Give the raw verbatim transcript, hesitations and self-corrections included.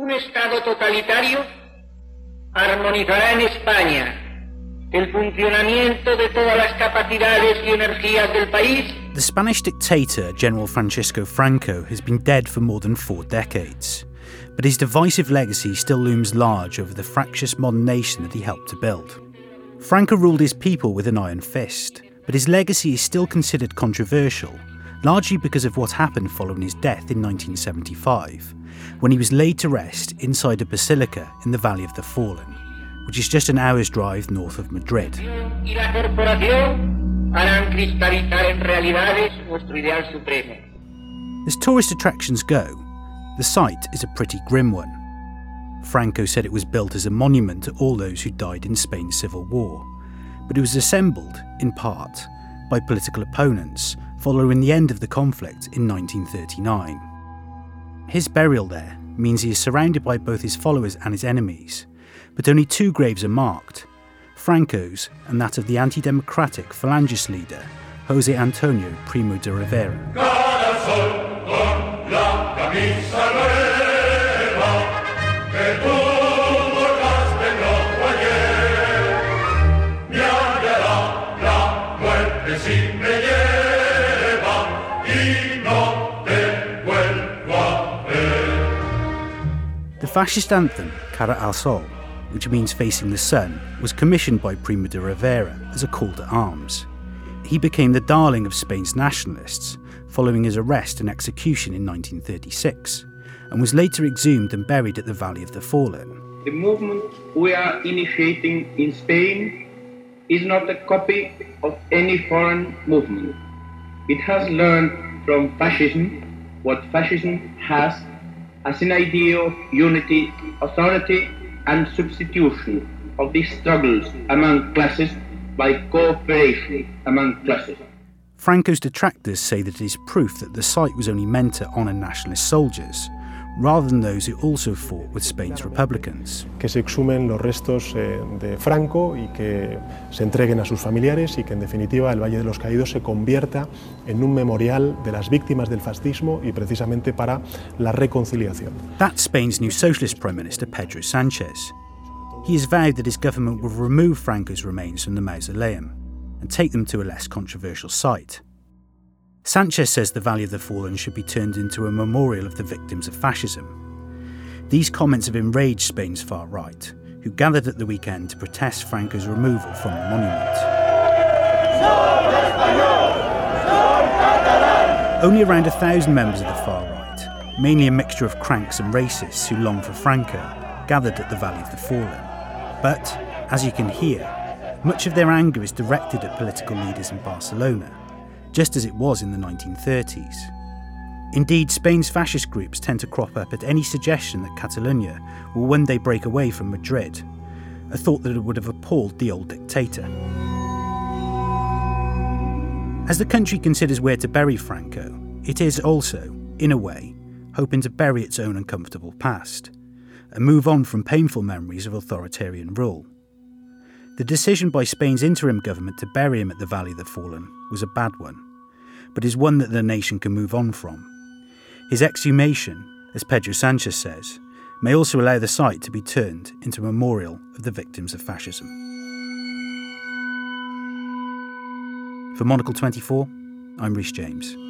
Un Estado totalitario armonizará en España el funcionamiento de todas las capacidades y energías del país. The Spanish dictator, General Francisco Franco, has been dead for more than four decades. But his divisive legacy still looms large over the fractious modern nation that he helped to build. Franco ruled his people with an iron fist, but his legacy is still considered controversial, largely because of what happened following his death in nineteen seventy-five, when he was laid to rest inside a basilica in the Valley of the Fallen, which is just an hour's drive north of Madrid. As tourist attractions go, the site is a pretty grim one. Franco said it was built as a monument to all those who died in Spain's civil war, but it was assembled, in part, by political opponents following the end of the conflict in nineteen thirty-nine. His burial there means he is surrounded by both his followers and his enemies, but only two graves are marked, Franco's and that of the anti-democratic Falangist leader, José Antonio Primo de Rivera. The fascist anthem, Cara al Sol, which means facing the sun, was commissioned by Primo de Rivera as a call to arms. He became the darling of Spain's nationalists following his arrest and execution in nineteen thirty-six, and was later exhumed and buried at the Valley of the Fallen. The movement we are initiating in Spain is not a copy of any foreign movement. It has learned from fascism what fascism has as an idea of unity, authority, and substitution of the struggles among classes by cooperation among classes. Franco's detractors say that it is proof that the site was only meant to honour nationalist soldiers, rather than those who also fought with Spain's republicans. Que se exhumen los restos eh, de Franco y que se entreguen a sus familiares y que en definitiva el Valle de los Caídos se convierta en un memorial de las víctimas del fascismo y precisamente para la reconciliación. That's Spain's new socialist Prime Minister Pedro Sánchez. He has vowed that his government will remove Franco's remains from the mausoleum and take them to a less controversial site. Sánchez says the Valley of the Fallen should be turned into a memorial of the victims of fascism. These comments have enraged Spain's far right, who gathered at the weekend to protest Franco's removal from the monument. Only around a thousand members of the far right, mainly a mixture of cranks and racists who long for Franco, gathered at the Valley of the Fallen. But, as you can hear, much of their anger is directed at political leaders in Barcelona, just as it was in the nineteen thirties. Indeed, Spain's fascist groups tend to crop up at any suggestion that Catalonia will one day break away from Madrid, a thought that would have appalled the old dictator. As the country considers where to bury Franco, it is also, in a way, hoping to bury its own uncomfortable past, and move on from painful memories of authoritarian rule. The decision by Spain's interim government to bury him at the Valley of the Fallen was a bad one, but is one that the nation can move on from. His exhumation, as Pedro Sánchez says, may also allow the site to be turned into a memorial of the victims of fascism. For Monocle twenty-four, I'm Rhys James.